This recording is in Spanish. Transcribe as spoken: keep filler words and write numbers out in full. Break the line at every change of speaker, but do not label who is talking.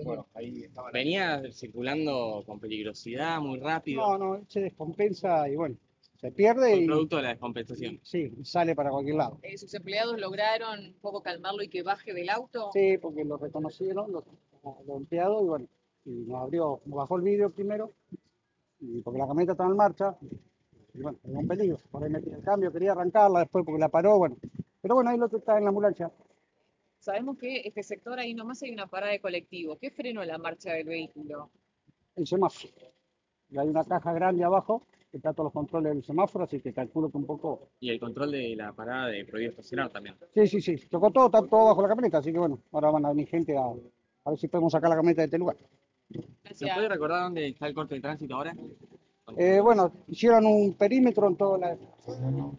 Bueno, ahí estaban.
Venía circulando con peligrosidad, muy
No,
rápido.
no, se descompensa y bueno, se pierde
Fue
y,
producto de la
y
descompensación.
sí, sale para cualquier lado.
Eh, ¿sus empleados lograron un poco calmarlo y que baje del auto?
Sí, porque lo reconocieron los, los empleados y bueno, y nos abrió, nos bajó el vidrio primero, y porque la camioneta estaba en marcha, y bueno, era un peligro. Por ahí metí el cambio, quería arrancarla después porque la paró, bueno. Pero bueno, ahí lo que está en la ambulancia.
Sabemos que este sector ahí nomás hay una parada de colectivo. ¿Qué frenó la marcha del vehículo?
El semáforo. Y hay una caja grande abajo que está todos los controles del semáforo, así que calculo que un poco.
Y el control de la parada de prohibido estacionar también.
Sí, sí, sí. Tocó todo, está todo bajo la camioneta, así que bueno, ahora van a venir gente a, a ver si podemos sacar la camioneta de este lugar.
¿Me puede
Gracias.
recordar dónde está el corte de tránsito ahora?
Eh, bueno, hicieron un perímetro en toda la,